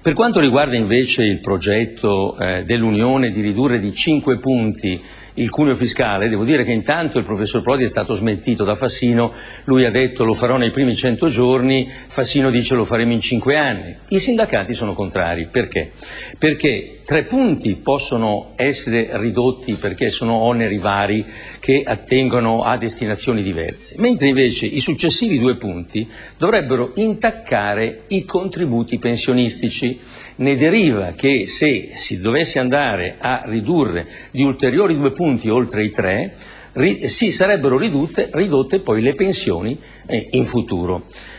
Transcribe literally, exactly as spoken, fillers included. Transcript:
Per quanto riguarda invece il progetto eh, dell'Unione di ridurre di cinque punti il cuneo fiscale, devo dire che intanto il professor Prodi è stato smentito da Fassino. Lui ha detto lo farò nei primi cento giorni, Fassino dice lo faremo in cinque anni. I sindacati sono contrari. Perché? Perché tre punti possono essere ridotti perché sono oneri vari che attengono a destinazioni diverse, mentre invece i successivi due punti dovrebbero intaccare i contributi pensionistici. Ne deriva che se si dovesse andare a ridurre di ulteriori due punti oltre i tre, ri, si sarebbero ridotte, ridotte poi le pensioni eh, in futuro.